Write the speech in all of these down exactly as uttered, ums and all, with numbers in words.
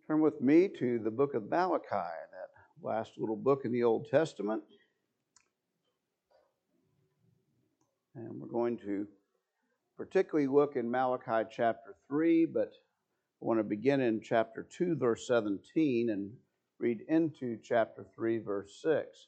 Turn with me to the book of Malachi, that last little book in the Old Testament. And we're going to particularly look in Malachi chapter three, but I want to begin in chapter two, verse seventeen, and read into chapter three, verse six.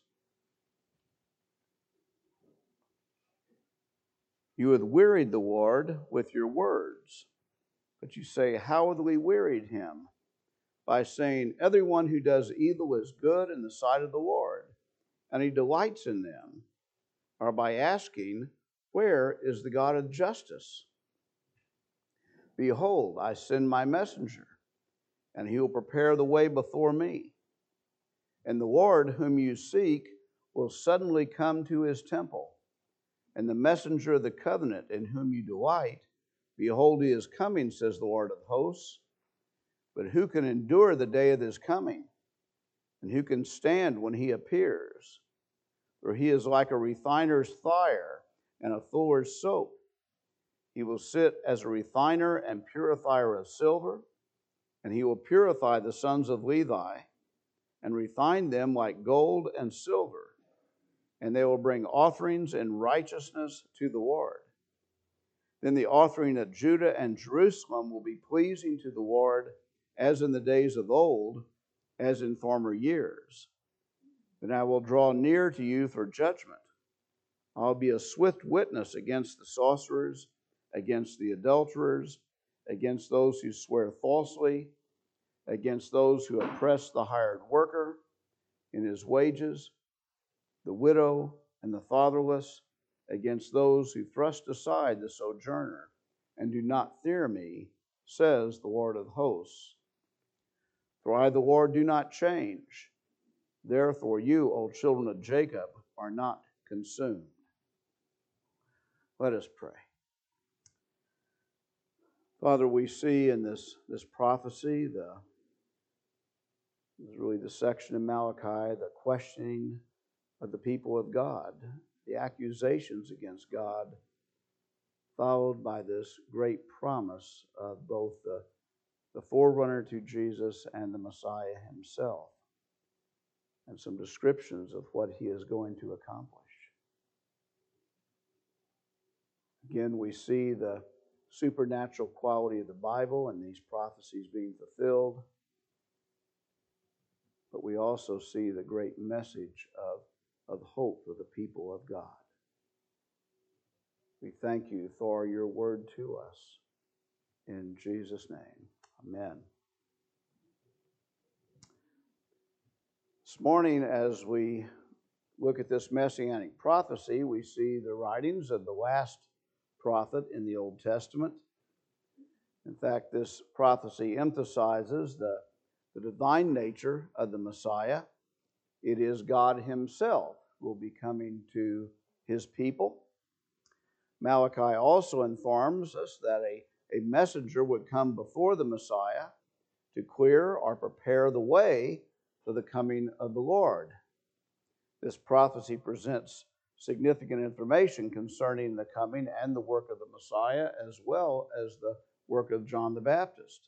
You have wearied the Lord with your words, but you say, how have we wearied him? By saying, everyone who does evil is good in the sight of the Lord, and he delights in them, or by asking, where is the God of justice? Behold, I send my messenger, and he will prepare the way before me. And the Lord whom you seek will suddenly come to his temple, and the messenger of the covenant in whom you delight, behold, he is coming, says the Lord of hosts. But who can endure the day of his coming? And who can stand when he appears? For he is like a refiner's fire and a fuller's soap. He will sit as a refiner and purifier of silver, and he will purify the sons of Levi and refine them like gold and silver, and they will bring offerings in righteousness to the Lord. Then the offering of Judah and Jerusalem will be pleasing to the Lord, as in the days of old, as in former years. Then I will draw near to you for judgment. I'll be a swift witness against the sorcerers, against the adulterers, against those who swear falsely, against those who oppress the hired worker in his wages, the widow and the fatherless, against those who thrust aside the sojourner and do not fear me, says the Lord of hosts. For I, the Lord, do not change. Therefore you, O children of Jacob, are not consumed. Let us pray. Father, we see in this, this prophecy, the, really the section in Malachi, the questioning of the people of God, the accusations against God, followed by this great promise of both the, the forerunner to Jesus and the Messiah himself, and some descriptions of what he is going to accomplish. Again, we see the supernatural quality of the Bible and these prophecies being fulfilled, but we also see the great message of, of hope for the people of God. We thank you for your word to us. In Jesus' name, amen. This morning, as we look at this messianic prophecy, we see the writings of the last prophet in the Old Testament. In fact, this prophecy emphasizes the, the divine nature of the Messiah. It is God himself who will be coming to his people. Malachi also informs us that a, a messenger would come before the Messiah to clear or prepare the way for the coming of the Lord. This prophecy presents significant information concerning the coming and the work of the Messiah, as well as the work of John the Baptist.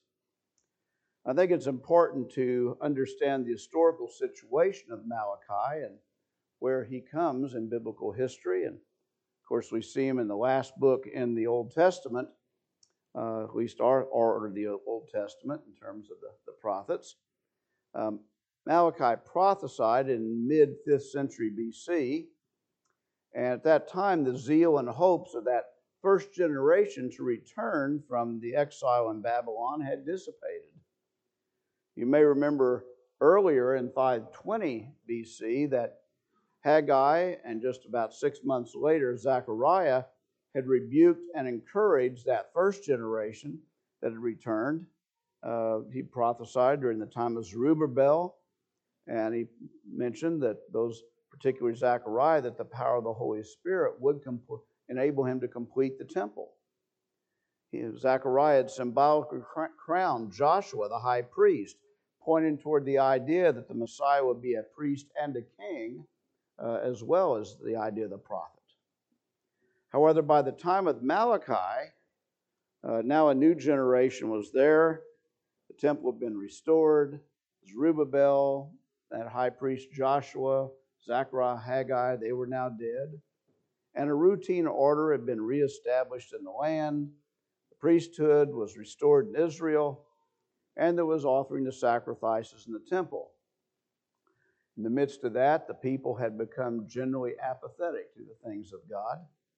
I think it's important to understand the historical situation of Malachi and where he comes in biblical history. And of course, we see him in the last book in the Old Testament, uh, at least our or the Old Testament in terms of the, the prophets. Um, Malachi prophesied in mid-fifth century B C, and at that time the zeal and hopes of that first generation to return from the exile in Babylon had dissipated. You may remember earlier in five twenty B C that Haggai and just about six months later Zechariah had rebuked and encouraged that first generation that had returned. Uh, he prophesied during the time of Zerubbabel, and he mentioned that those, particularly Zechariah, that the power of the Holy Spirit would comp- enable him to complete the temple. He, Zechariah had symbolically crowned Joshua, the high priest, pointing toward the idea that the Messiah would be a priest and a king, uh, as well as the idea of the prophet. However, by the time of Malachi, uh, now a new generation was there. The temple had been restored. Zerubbabel, that high priest Joshua, Zechariah, Haggai, they were now dead. And a routine order had been reestablished in the land. The priesthood was restored in Israel, and there was offering the sacrifices in the temple. In the midst of that, the people had become generally apathetic to the things of God.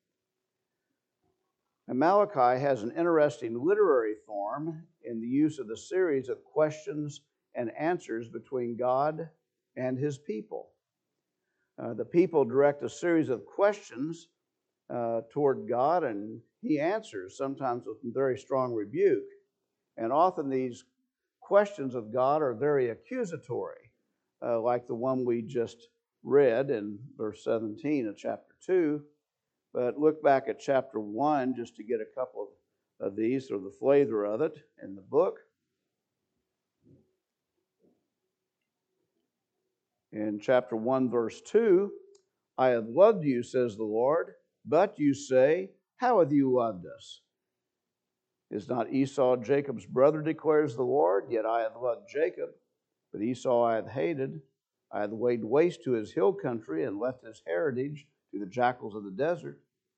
And Malachi has an interesting literary form in the use of the series of questions and answers between God and his people. Uh, the people direct a series of questions uh, toward God, and he answers, sometimes with very strong rebuke. And often these questions of God are very accusatory, uh, like the one we just read in verse seventeen of chapter two. But look back at chapter one just to get a couple of, of these, or the flavor of it in the book. In chapter one, verse two, I have loved you, says the Lord, but you say, how have you loved us? Is not Esau Jacob's brother, declares the Lord? Yet I have loved Jacob, but Esau I have hated. I have laid waste to his hill country and left his heritage to the jackals of the desert.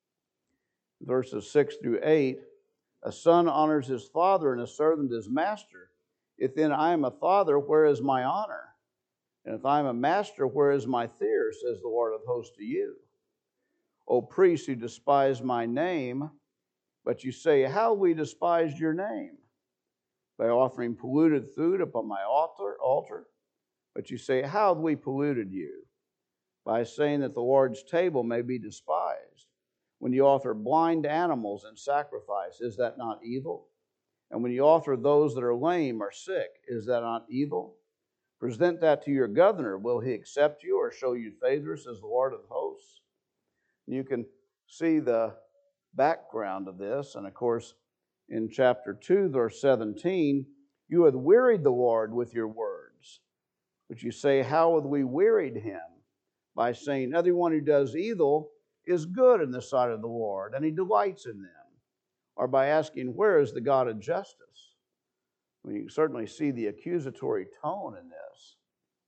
Verses six through eight, a son honors his father and a servant his master. If then I am a father, where is my honor? And if I am a master, where is my fear, says the Lord of hosts to you? O priests who despise my name, but you say, how we despised your name? By offering polluted food upon my altar, altar. But you say, how have we polluted you? By saying that the Lord's table may be despised. When you offer blind animals in sacrifice, is that not evil? And when you offer those that are lame or sick, is that not evil? Present that to your governor. Will he accept you or show you favor, says the Lord of hosts? You can see the background of this. And of course, in chapter two, verse seventeen, you have wearied the Lord with your words. But you say, how have we wearied him? By saying, everyone who does evil is good in the sight of the Lord, and he delights in them. Or by asking, where is the God of justice? Well, you can certainly see the accusatory tone in this.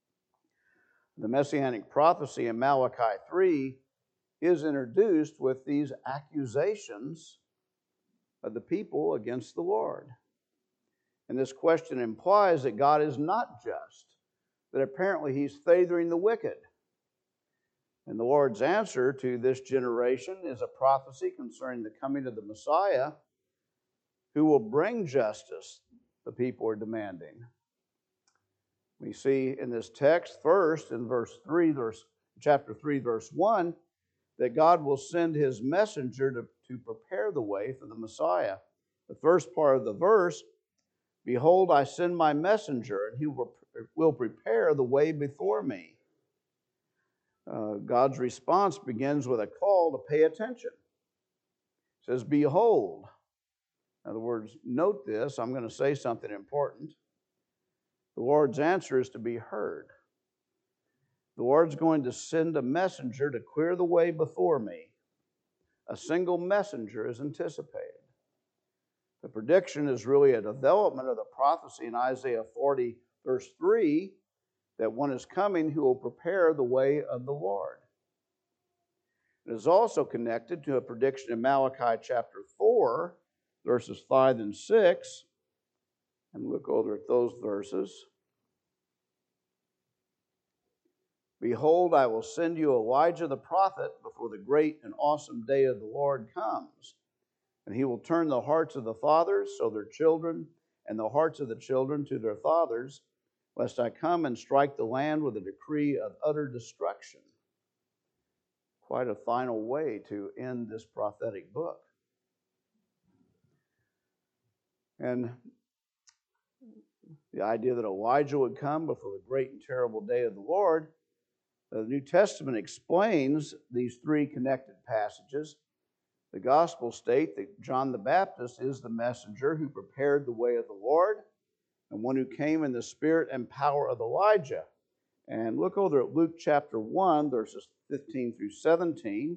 The Messianic prophecy in Malachi three is introduced with these accusations of the people against the Lord. And this question implies that God is not just, that apparently he's favoring the wicked. And the Lord's answer to this generation is a prophecy concerning the coming of the Messiah, who will bring justice, the people are demanding. We see in this text first in verse three, verse, chapter three, verse one, that God will send his messenger to, to prepare the way for the Messiah. The first part of the verse, behold, I send my messenger, and he will, will prepare the way before me. Uh, God's response begins with a call to pay attention. It says, behold. In other words, note this, I'm going to say something important. The Lord's answer is to be heard. The Lord's going to send a messenger to clear the way before me. A single messenger is anticipated. The prediction is really a development of the prophecy in Isaiah forty, verse three, that one is coming who will prepare the way of the Lord. It is also connected to a prediction in Malachi chapter four, verses five and six. And look over at those verses. Behold, I will send you Elijah the prophet before the great and awesome day of the Lord comes. And he will turn the hearts of the fathers to their children, and the hearts of the children to their fathers, lest I come and strike the land with a decree of utter destruction. Quite a final way to end this prophetic book. And the idea that Elijah would come before the great and terrible day of the Lord, the New Testament explains these three connected passages. The Gospels state that John the Baptist is the messenger who prepared the way of the Lord, and one who came in the spirit and power of Elijah. And look over at Luke chapter one, verses fifteen through seventeen.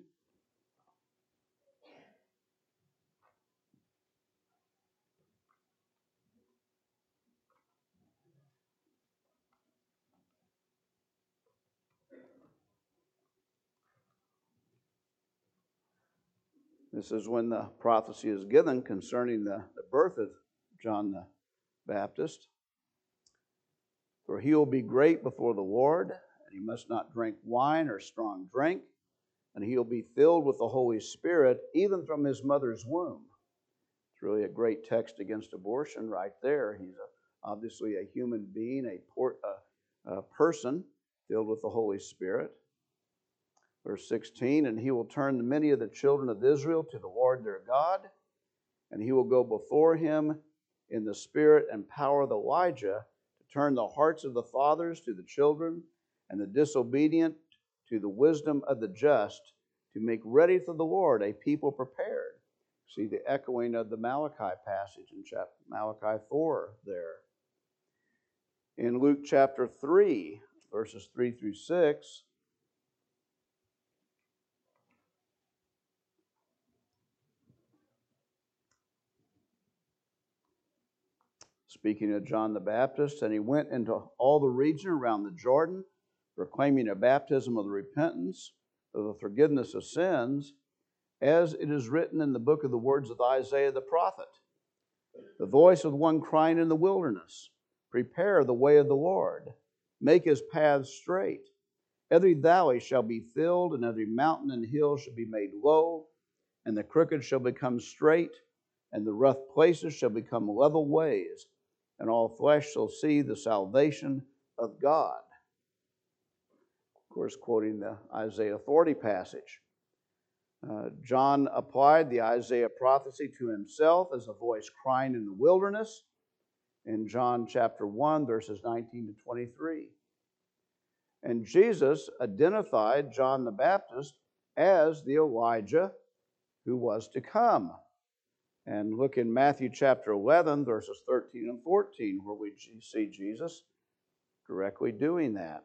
This is when the prophecy is given concerning the, the birth of John the Baptist. For he will be great before the Lord, and he must not drink wine or strong drink, and he will be filled with the Holy Spirit, even from his mother's womb. It's really a great text against abortion right there. He's a, obviously a human being, a, port, a, a person filled with the Holy Spirit. Verse sixteen, and he will turn many of the children of Israel to the Lord their God, and he will go before him in the spirit and power of Elijah to turn the hearts of the fathers to the children and the disobedient to the wisdom of the just, to make ready for the Lord a people prepared. See the echoing of the Malachi passage in chapter Malachi four there. In Luke chapter three, verses three through six, speaking of John the Baptist, and he went into all the region around the Jordan, proclaiming a baptism of the repentance of the forgiveness of sins, as it is written in the book of the words of Isaiah the prophet. The voice of one crying in the wilderness, prepare the way of the Lord, make his paths straight. Every valley shall be filled, and every mountain and hill shall be made low, and the crooked shall become straight, and the rough places shall become level ways, and all flesh shall see the salvation of God. Of course, quoting the Isaiah forty passage. Uh, John applied the Isaiah prophecy to himself as a voice crying in the wilderness in John chapter one, verses nineteen to twenty-three. And Jesus identified John the Baptist as the Elijah who was to come. And look in Matthew chapter eleven, verses thirteen and fourteen, where we see Jesus directly doing that.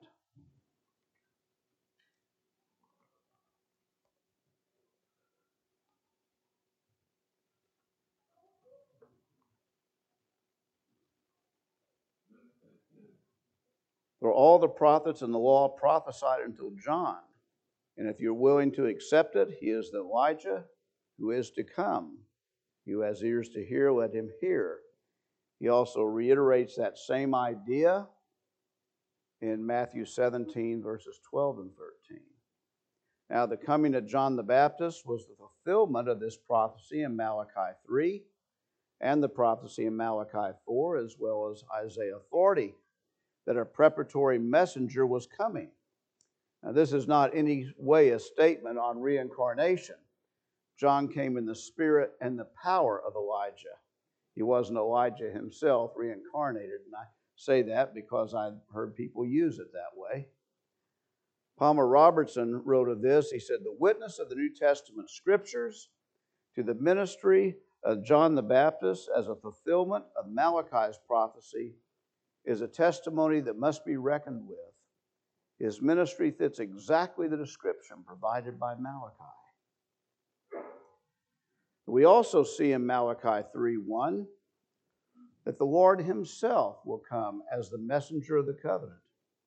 For all the prophets and the law prophesied until John. And if you're willing to accept it, he is the Elijah who is to come. He who has ears to hear, let him hear. He also reiterates that same idea in Matthew seventeen, verses twelve and thirteen. Now, the coming of John the Baptist was the fulfillment of this prophecy in Malachi three and the prophecy in Malachi four, as well as Isaiah forty, that a preparatory messenger was coming. Now, this is not any way a statement on reincarnation. John came in the spirit and the power of Elijah. He wasn't Elijah himself reincarnated, and I say that because I've heard people use it that way. Palmer Robertson wrote of this. He said, the witness of the New Testament scriptures to the ministry of John the Baptist as a fulfillment of Malachi's prophecy is a testimony that must be reckoned with. His ministry fits exactly the description provided by Malachi. We also see in Malachi three one that the Lord himself will come as the messenger of the covenant.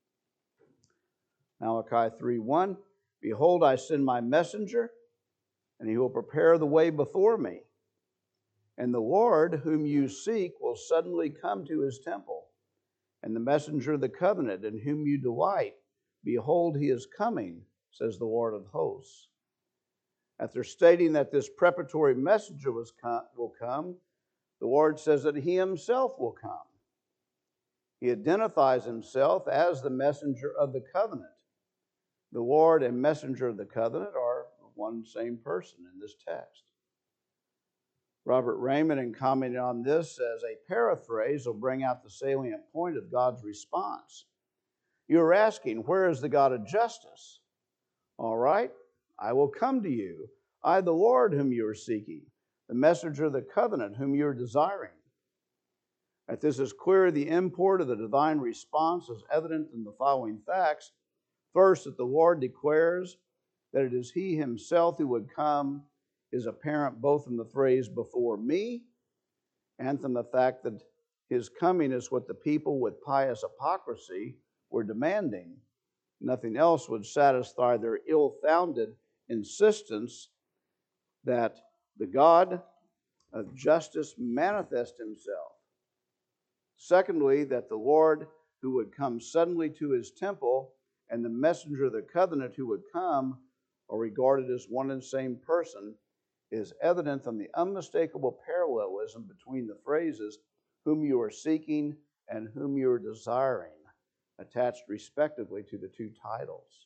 Malachi three one, behold, I send my messenger, and he will prepare the way before me. And the Lord whom you seek will suddenly come to his temple. And the messenger of the covenant in whom you delight, behold, he is coming, says the Lord of hosts. After stating that this preparatory messenger was come, will come, the Lord says that he himself will come. He identifies himself as the messenger of the covenant. The Lord and messenger of the covenant are one same person in this text. Robert Raymond, in commenting on this, says a paraphrase will bring out the salient point of God's response. You are asking, where is the God of justice? All right, I will come to you. I, the Lord, whom you are seeking, the messenger of the covenant, whom you are desiring. That this is clear, the import of the divine response is evident in the following facts. First, that the Lord declares that it is he himself who would come is apparent both from the phrase before me and from the fact that his coming is what the people with pious hypocrisy were demanding. Nothing else would satisfy their ill-founded insistence that the God of justice manifest himself. Secondly, that the Lord who would come suddenly to his temple and the messenger of the covenant who would come are regarded as one and the same person is evident from the unmistakable parallelism between the phrases whom you are seeking and whom you are desiring, attached respectively to the two titles.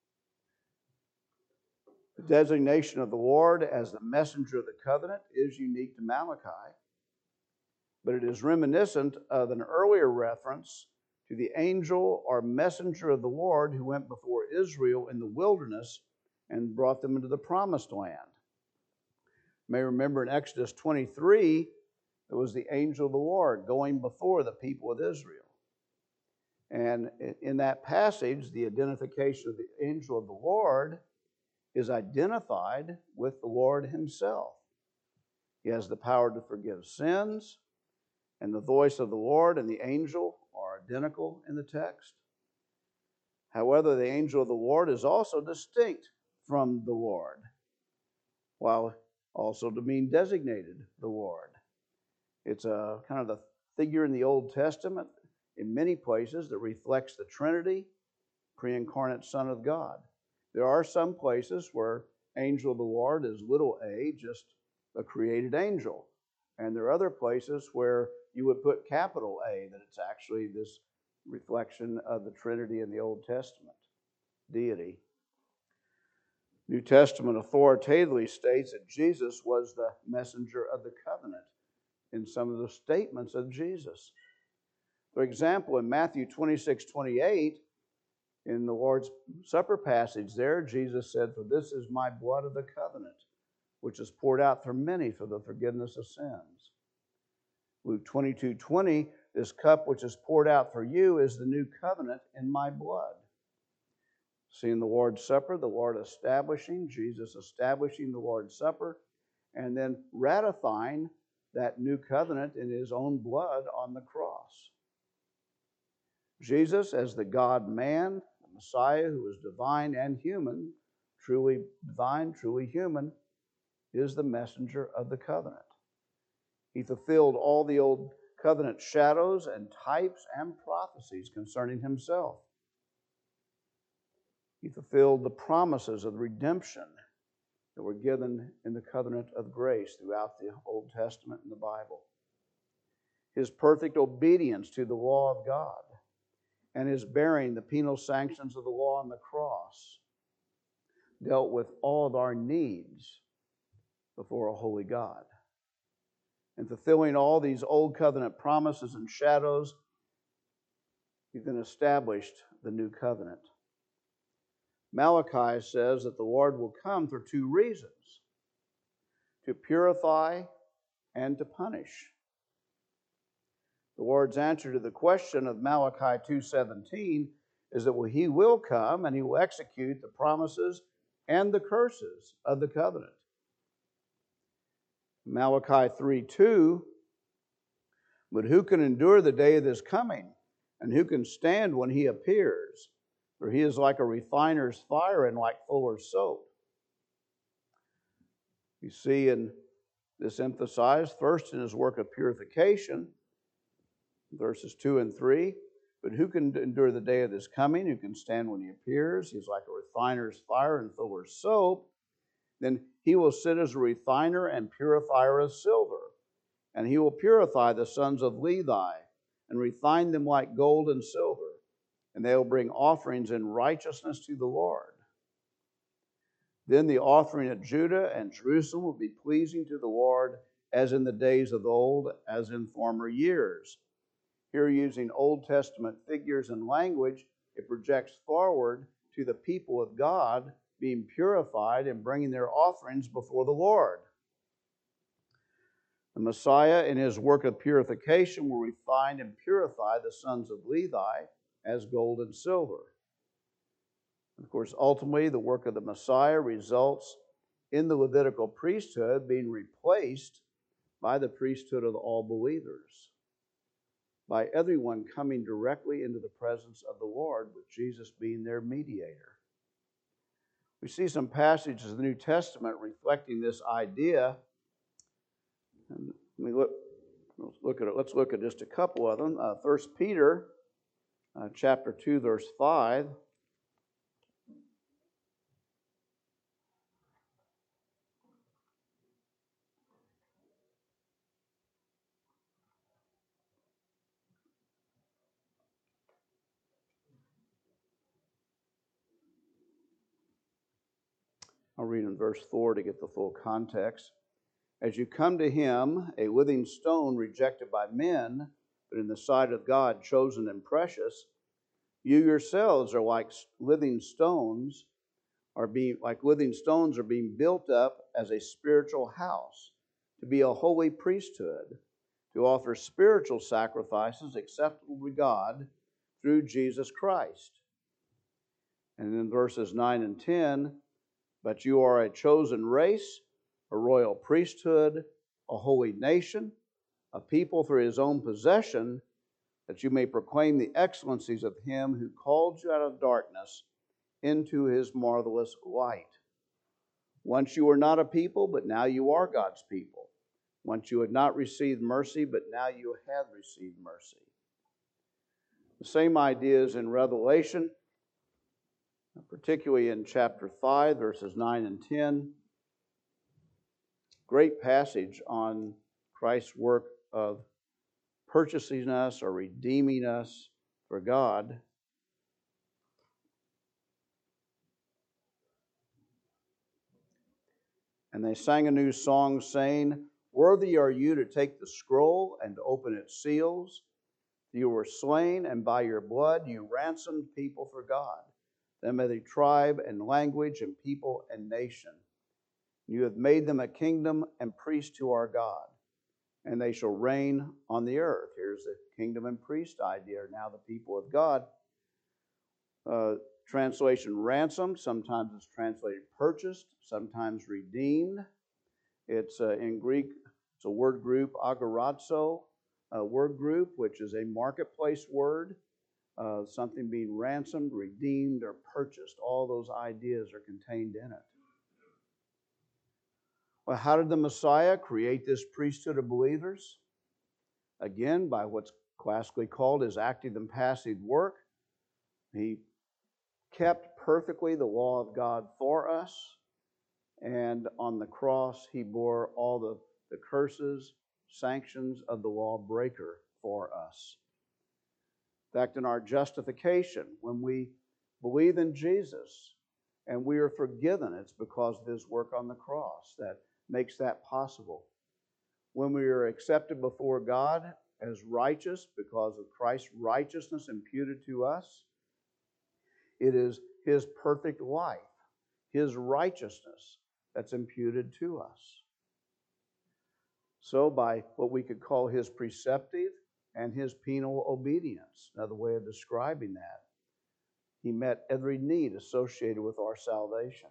The designation of the Lord as the messenger of the covenant is unique to Malachi, but it is reminiscent of an earlier reference to the angel or messenger of the Lord who went before Israel in the wilderness and brought them into the promised land. You may remember in Exodus twenty-three, it was the angel of the Lord going before the people of Israel. And in that passage, the identification of the angel of the Lord is identified with the Lord himself. He has the power to forgive sins, and the voice of the Lord and the angel are identical in the text. However, the angel of the Lord is also distinct from the Lord, while also to mean designated the Lord. It's a kind of the figure in the Old Testament in many places that reflects the Trinity, pre-incarnate Son of God. There are some places where angel of the Lord is little a, just a created angel. And there are other places where you would put capital A, that it's actually this reflection of the Trinity in the Old Testament, deity. New Testament authoritatively states that Jesus was the messenger of the covenant in some of the statements of Jesus. For example, in Matthew twenty-six twenty-eight, in the Lord's Supper passage there, Jesus said, "For this is my blood of the covenant, which is poured out for many for the forgiveness of sins." Luke twenty-two twenty, "This cup which is poured out for you is the new covenant in my blood." See in the Lord's Supper, the Lord establishing, Jesus establishing the Lord's Supper, and then ratifying that new covenant in his own blood on the cross. Jesus, as the God-man, the Messiah who is divine and human, truly divine, truly human, is the messenger of the covenant. He fulfilled all the old covenant shadows and types and prophecies concerning himself. He fulfilled the promises of redemption that were given in the covenant of grace throughout the Old Testament and the Bible. His perfect obedience to the law of God and his bearing the penal sanctions of the law on the cross dealt with all of our needs before a holy God. And fulfilling all these old covenant promises and shadows, he then established the new covenant. Malachi says that the Lord will come for two reasons: to purify and to punish. The Lord's answer to the question of Malachi two seventeen is that he will come and he will execute the promises and the curses of the covenant. Malachi three two, "But who can endure the day of his coming? And who can stand when he appears? For he is like a refiner's fire and like fuller's soap." You see in this emphasized first in his work of purification, verses two and three. "But who can endure the day of his coming? Who can stand when he appears? He's like a refiner's fire and fuller's soap. Then he will sit as a refiner and purifier of silver. And he will purify the sons of Levi and refine them like gold and silver. And they will bring offerings in righteousness to the Lord. Then the offering at Judah and Jerusalem will be pleasing to the Lord as in the days of old, as in former years." Here, using Old Testament figures and language, it projects forward to the people of God being purified and bringing their offerings before the Lord. The Messiah, in his work of purification, will refine and purify the sons of Levi as gold and silver. Of course, ultimately, the work of the Messiah results in the Levitical priesthood being replaced by the priesthood of all believers, by everyone coming directly into the presence of the Lord, with Jesus being their mediator. We see some passages of the New Testament reflecting this idea And we look, let's look at it. Let's look at just a couple of them. Uh, First Peter, uh, chapter two, verse five. I'll read in verse four to get the full context. As you come to him, a living stone rejected by men, but in the sight of God chosen and precious, you yourselves are like living stones, are being like living stones are being built up as a spiritual house, to be a holy priesthood, to offer spiritual sacrifices acceptable to God through Jesus Christ. And in verses nine and ten, but you are a chosen race, a royal priesthood, a holy nation, a people for his own possession, that you may proclaim the excellencies of him who called you out of darkness into his marvelous light. Once you were not a people, but now you are God's people. Once you had not received mercy, but now you have received mercy. The same ideas in Revelation, particularly in chapter five, verses nine and ten. Great passage on Christ's work of purchasing us or redeeming us for God. And they sang a new song saying, worthy are you to take the scroll and to open its seals. You were slain, and by your blood you ransomed people for God, them of every tribe and language and people and nation. You have made them a kingdom and priests to our God, and they shall reign on the earth. Here's the kingdom and priest idea. Now the people of God. Uh, translation ransomed. Sometimes it's translated purchased. Sometimes redeemed. It's uh, in Greek, it's a word group, agorazo, a word group, which is a marketplace word. Uh, something being ransomed, redeemed, or purchased. All those ideas are contained in it. Well, how did the Messiah create this priesthood of believers? Again, by what's classically called his active and passive work. He kept perfectly the law of God for us, and on the cross he bore all the, the curses, sanctions of the lawbreaker for us. In fact, in our justification, when we believe in Jesus and we are forgiven, it's because of his work on the cross that makes that possible. When we are accepted before God as righteous because of Christ's righteousness imputed to us, it is his perfect life, his righteousness that's imputed to us. So by what we could call his preceptive and his penal obedience, another way of describing that, he met every need associated with our salvation.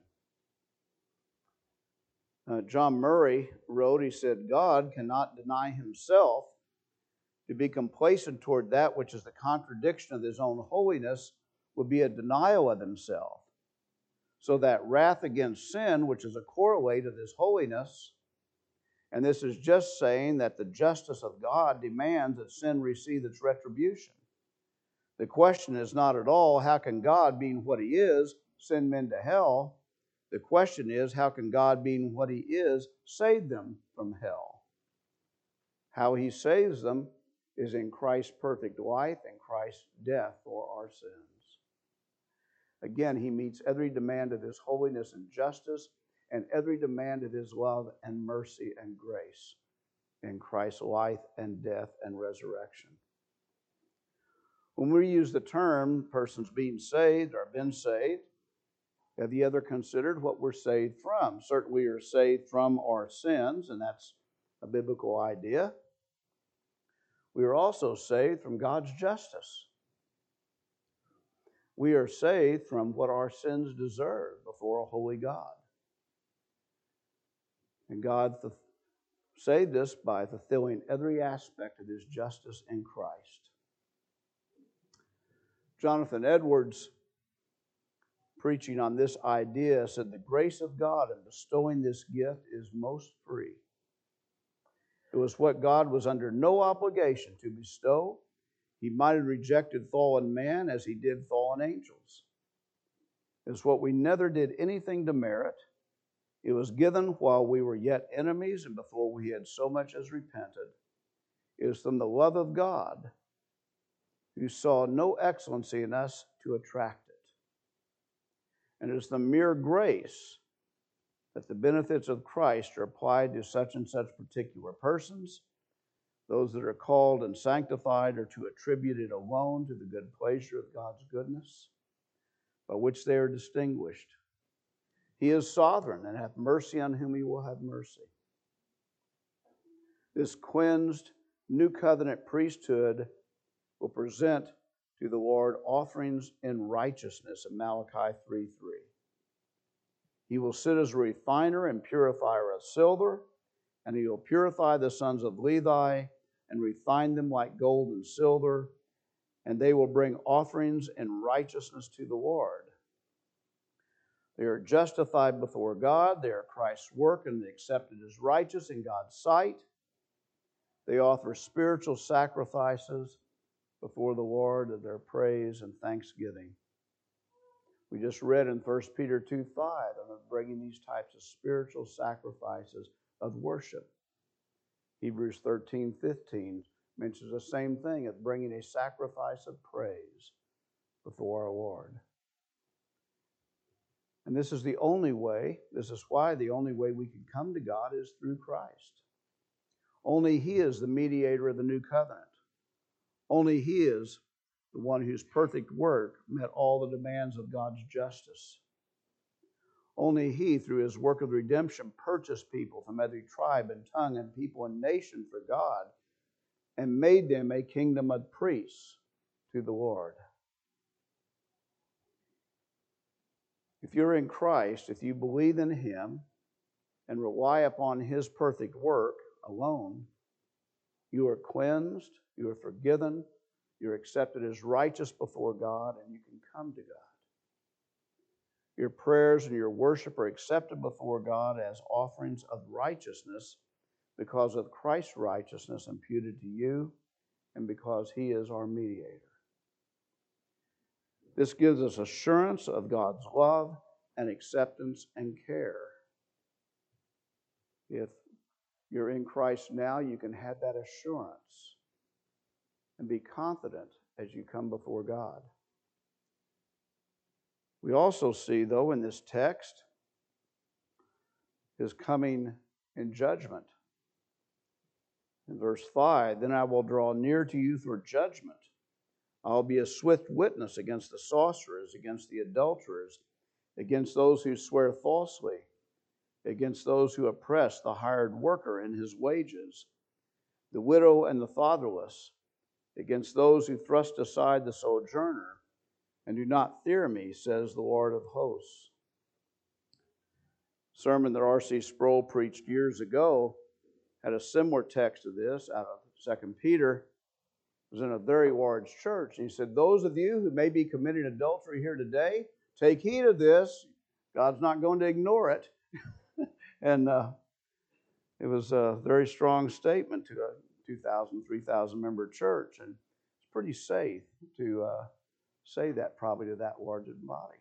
Uh, John Murray wrote, he said, God cannot deny himself. To be complacent toward that which is the contradiction of his own holiness would be a denial of himself. So that wrath against sin, which is a correlate of his holiness, and this is just saying that the justice of God demands that sin receive its retribution. The question is not at all, how can God, being what he is, send men to hell? The question is, how can God, being what he is, save them from hell? How he saves them is in Christ's perfect life and Christ's death for our sins. Again, he meets every demand of his holiness and justice and every demand of his love and mercy and grace in Christ's life and death and resurrection. When we use the term persons being saved or been saved, have you ever considered what we're saved from? Certainly we are saved from our sins, and that's a biblical idea. We are also saved from God's justice. We are saved from what our sins deserve before a holy God. And God saved us by fulfilling every aspect of his justice in Christ. Jonathan Edwards, preaching on this idea, said, the grace of God in bestowing this gift is most free. It was what God was under no obligation to bestow. He might have rejected fallen man as he did fallen angels. It was what we never did anything to merit. It was given while we were yet enemies and before we had so much as repented. It was from the love of God, who saw no excellency in us to attract it. And it is the mere grace that the benefits of Christ are applied to such and such particular persons. Those that are called and sanctified are to attribute it alone to the good pleasure of God's goodness, by which they are distinguished. He is sovereign and hath mercy on whom he will have mercy. This cleansed new covenant priesthood will present to the Lord offerings in righteousness in Malachi three three. He will sit as a refiner and purifier of silver, and he will purify the sons of Levi and refine them like gold and silver, and they will bring offerings in righteousness to the Lord. They are justified before God. They are Christ's work and accepted as righteous in God's sight. They offer spiritual sacrifices before the Lord of their praise and thanksgiving. We just read in First Peter two five of bringing these types of spiritual sacrifices of worship. Hebrews thirteen fifteen mentions the same thing of bringing a sacrifice of praise before our Lord. And this is the only way, this is why the only way we can come to God is through Christ. Only He is the mediator of the new covenant. Only He is the one whose perfect work met all the demands of God's justice. Only He, through His work of redemption, purchased people from every tribe and tongue and people and nation for God and made them a kingdom of priests to the Lord. If you're in Christ, if you believe in Him and rely upon His perfect work alone, you are cleansed, you are forgiven, you're accepted as righteous before God, and you can come to God. Your prayers and your worship are accepted before God as offerings of righteousness because of Christ's righteousness imputed to you and because He is our mediator. This gives us assurance of God's love and acceptance and care. If you're in Christ now, you can have that assurance and be confident as you come before God. We also see, though, in this text, His coming in judgment. In verse five, then I will draw near to you for judgment. I will be a swift witness against the sorcerers, against the adulterers, against those who swear falsely, against those who oppress the hired worker in his wages, the widow and the fatherless, against those who thrust aside the sojourner and do not fear me, says the Lord of hosts. A sermon that R C Sproul preached years ago had a similar text to this out of Second Peter. It was in a very large church. And he said, those of you who may be committing adultery here today, take heed of this. God's not going to ignore it. and uh, it was a very strong statement to a two thousand, three thousand member church. And it's pretty safe to uh, say that probably to that large a body.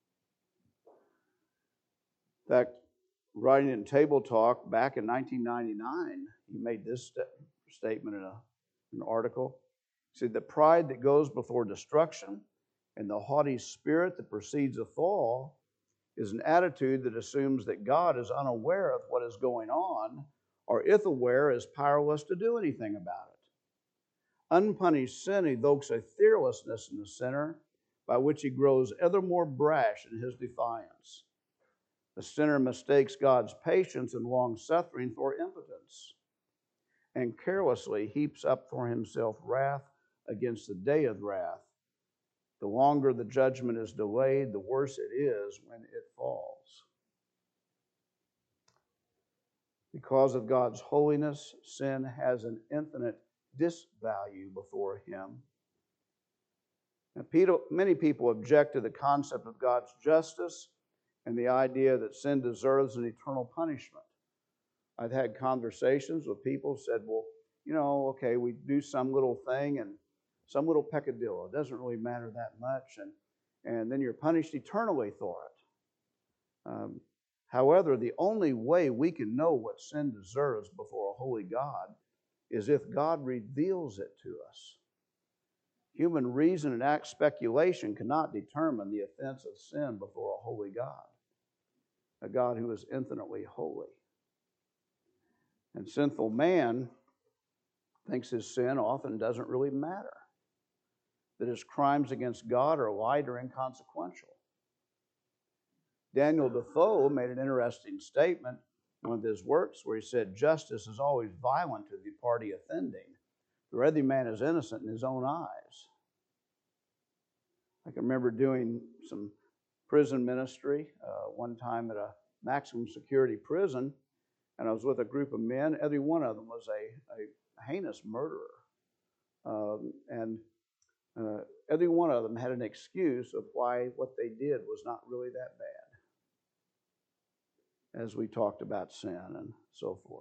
In fact, writing in Table Talk back in nineteen ninety-nine, he made this st- statement in a, an article. He said, the pride that goes before destruction and the haughty spirit that precedes a fall is an attitude that assumes that God is unaware of what is going on, or if aware, is powerless to do anything about it. Unpunished sin evokes a fearlessness in the sinner by which he grows ever more brash in his defiance. The sinner mistakes God's patience and long-suffering for impotence and carelessly heaps up for himself wrath against the day of wrath. The longer the judgment is delayed, the worse it is when it falls. Because of God's holiness, sin has an infinite disvalue before Him. Now, many people object to the concept of God's justice and the idea that sin deserves an eternal punishment. I've had conversations with people who said, well, you know, okay, we do some little thing and some little peccadillo. It doesn't really matter that much, and, and then you're punished eternally for it. Um, however, the only way we can know what sin deserves before a holy God is if God reveals it to us. Human reason and act speculation cannot determine the offense of sin before a holy God, a God who is infinitely holy. And sinful man thinks his sin often doesn't really matter, that his crimes against God are light or inconsequential. Daniel Defoe made an interesting statement in one of his works where he said, justice is always violent to the party offending, for every man is innocent in his own eyes. I can remember doing some prison ministry uh, one time at a maximum security prison, and I was with a group of men. Every one of them was a, a heinous murderer. Um, and uh, every one of them had an excuse of why what they did was not really that bad, as we talked about sin and so forth.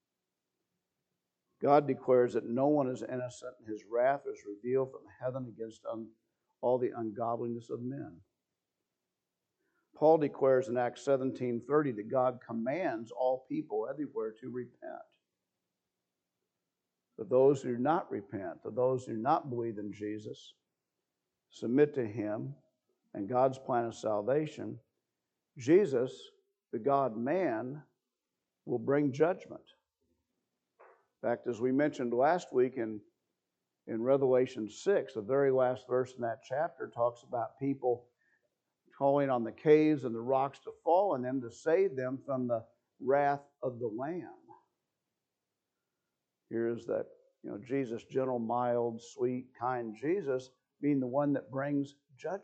God declares that no one is innocent, and his wrath is revealed from heaven against un- all the ungodliness of men. Paul declares in Acts seventeen thirty that God commands all people everywhere to repent. But those who do not repent, to those who do not believe in Jesus, submit to him and God's plan of salvation, Jesus, the God-man, will bring judgment. In fact, as we mentioned last week in, in Revelation six, the very last verse in that chapter talks about people calling on the caves and the rocks to fall on them to save them from the wrath of the Lamb. Here's that, you know, Jesus, gentle, mild, sweet, kind Jesus, being the one that brings judgment.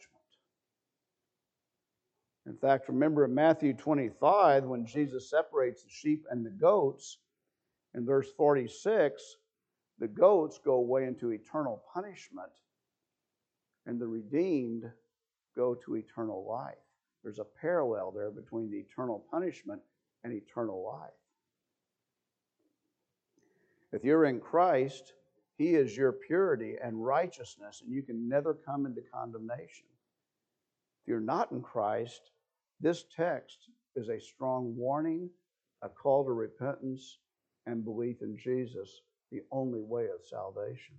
In fact, remember in Matthew twenty-five, when Jesus separates the sheep and the goats, in verse forty-six, the goats go away into eternal punishment, and the redeemed go to eternal life. There's a parallel there between the eternal punishment and eternal life. If you're in Christ, he is your purity and righteousness, and you can never come into condemnation. If you're not in Christ, this text is a strong warning, a call to repentance, and belief in Jesus, the only way of salvation.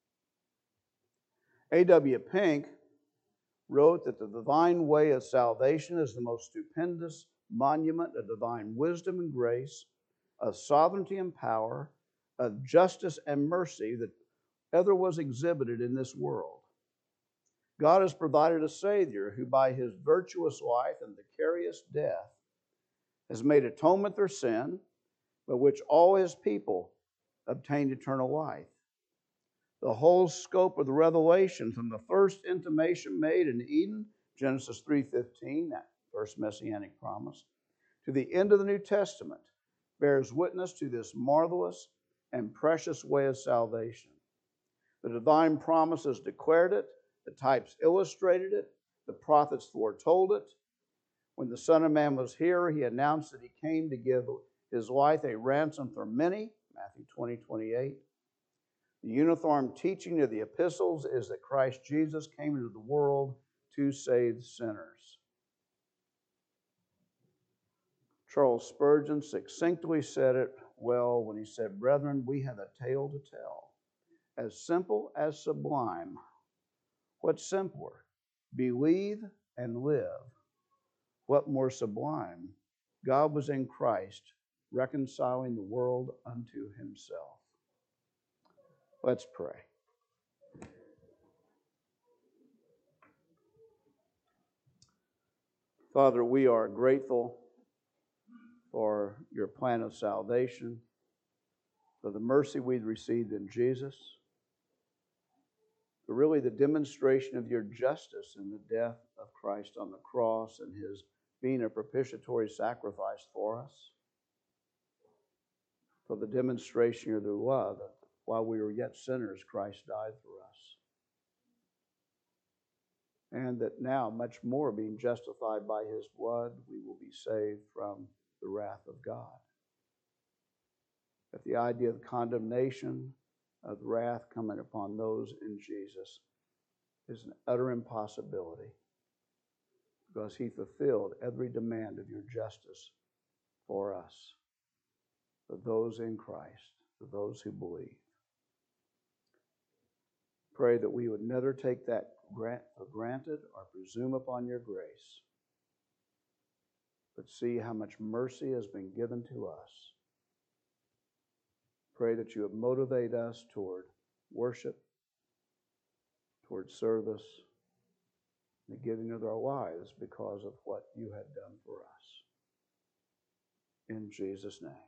A W Pink wrote that the divine way of salvation is the most stupendous monument of divine wisdom and grace, of sovereignty and power, of justice and mercy that ever was exhibited in this world. God has provided a Savior who, by his virtuous life and vicarious death, has made atonement for sin, by which all his people obtained eternal life. The whole scope of the revelation, from the first intimation made in Eden, Genesis three fifteen, that first messianic promise, to the end of the New Testament, bears witness to this marvelous and precious way of salvation. The divine promises declared it, the types illustrated it, the prophets foretold it. When the Son of Man was here, he announced that he came to give his life a ransom for many, Matthew twenty twenty-eight. The uniform teaching of the epistles is that Christ Jesus came into the world to save sinners. Charles Spurgeon succinctly said it well when he said, "Brethren, we have a tale to tell, as simple as sublime. What simpler? Believe and live. What more sublime? God was in Christ, reconciling the world unto himself." Let's pray. Father, we are grateful for your plan of salvation, for the mercy we've received in Jesus, for really the demonstration of your justice in the death of Christ on the cross and his being a propitiatory sacrifice for us, for the demonstration of your love that while we were yet sinners, Christ died for us. And that now, much more, being justified by his blood, we will be saved from the wrath of God. that the idea of condemnation, of wrath coming upon those in Jesus is an utter impossibility, because he fulfilled every demand of your justice for us, for those in Christ, for those who believe. Pray that we would never take that for granted or presume upon your grace, but see how much mercy has been given to us. Pray that you would motivate us toward worship, toward service, the giving of our lives because of what you had done for us. In Jesus' name.